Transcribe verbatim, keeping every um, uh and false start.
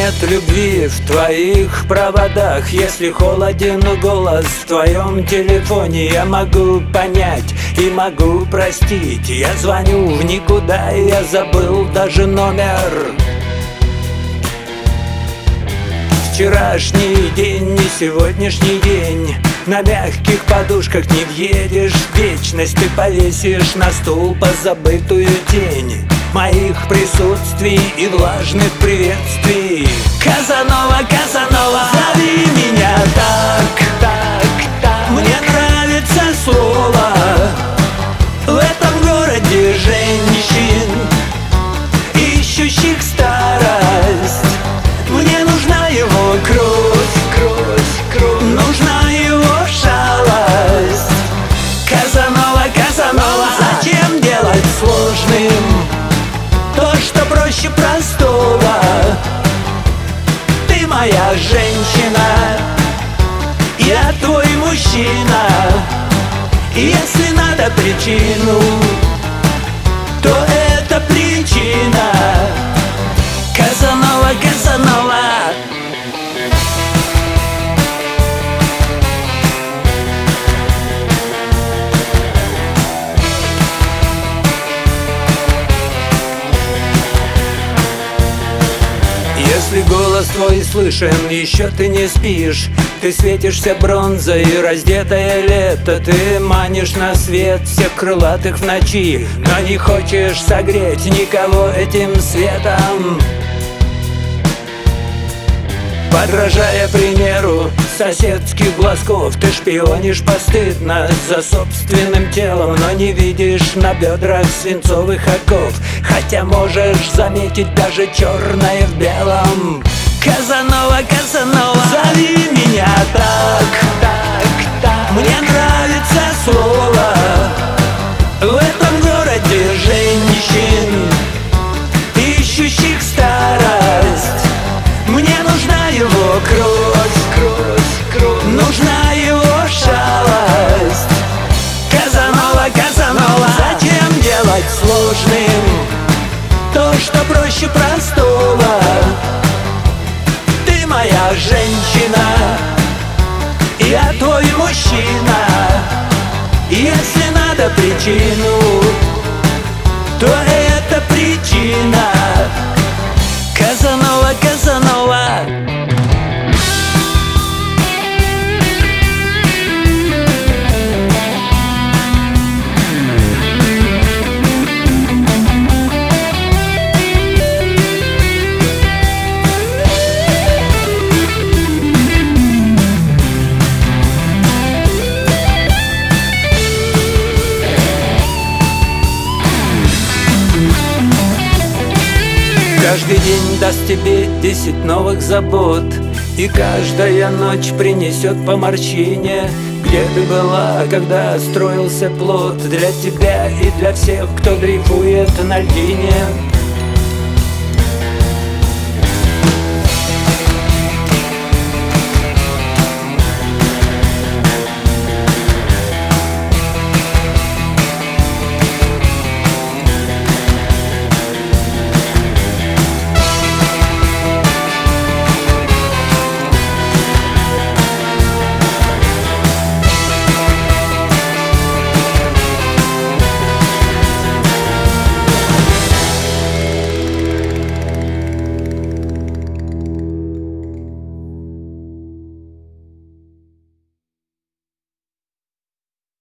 нет любви в твоих проводах, если холоден голос в твоем телефоне, я могу понять и могу простить. Я звоню в никуда, и я забыл даже номер. Вчерашний день, не сегодняшний день. На мягких подушках не въедешь в вечность. Ты повесишь на стул позабытую тень моих присутствий и влажных приветствий. Казанова, Казанова, зови меня так, так, так. Мне нравится слово в этом городе женщин, ищущих старость. Мне нужна его кровь, кровь, кровь. Нужна его шалость. Казанова, Казанова, зачем делать сложным то, что проще простого? Ты моя женщина, я твой мужчина. Если надо причину, то это причина. Казанова, Казанова. Если голос твой слышен, еще ты не спишь. Ты светишься бронзой, раздетое лето. Ты манишь на свет всех крылатых в ночи, но не хочешь согреть никого этим светом. Подражая примеру соседских глазков, ты шпионишь постыдно за собственным телом, но не видишь на бедрах свинцовых оков, хотя можешь заметить даже черное в белом. Казанова, Казанова, зови меня так, так, так. Мне нравится слово в этом городе женщин, ищущих старость. Мне нужна его кровь, кровь, кровь. Нужна его шалость. Казанова, Казанова, зачем делать сложным то, что проще простого? Ты моя женщина, я твой мужчина. Если надо причину, то это причина. Казанова, Казанова. Каждый день даст тебе десять новых забот, и каждая ночь принесет по морщине. Где ты была, когда строился плот для тебя и для всех, кто дрейфует на льдине?